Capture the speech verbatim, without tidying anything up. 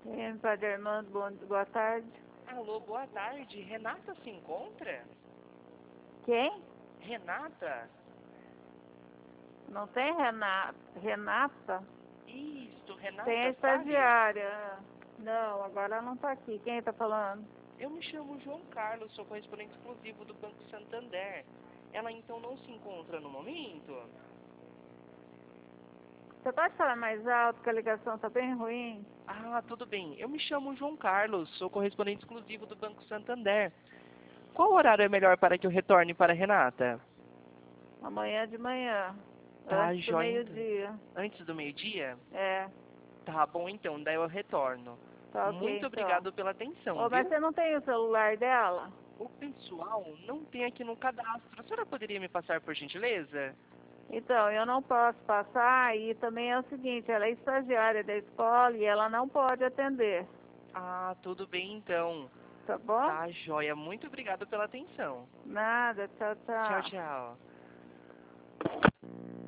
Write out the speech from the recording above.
Sim, Padre Armando, bom, boa tarde. Alô, boa tarde. Renata se encontra? Quem? Renata? Não tem Renata? Renata? Isso, Renata, Tem a sabe? estagiária. Não, agora ela não tá aqui. Quem tá falando? Eu me chamo João Carlos, sou correspondente exclusivo do Banco Santander. Ela então não se encontra no momento? Você pode falar mais alto, que a ligação tá bem ruim? Ah, tudo bem. Eu me chamo João Carlos, sou correspondente exclusivo do Banco Santander. Qual horário é melhor para que eu retorne para a Renata? Amanhã de manhã. Tá, Antes do joia. então. meio-dia. Antes do meio-dia? É, Tá bom então, daí eu retorno. tá ok Muito então. obrigado pela atenção, Ô, mas viu? você não tem o celular dela? O pessoal não tem aqui no cadastro. A senhora poderia me passar por gentileza? Então, eu não posso passar e também é o seguinte, ela é estagiária da escola e ela não pode atender, Ah, tudo bem então. tá bom? Tá, joia. Muito obrigado pela atenção. Nada, tchau, Tchau, tchau. tchau.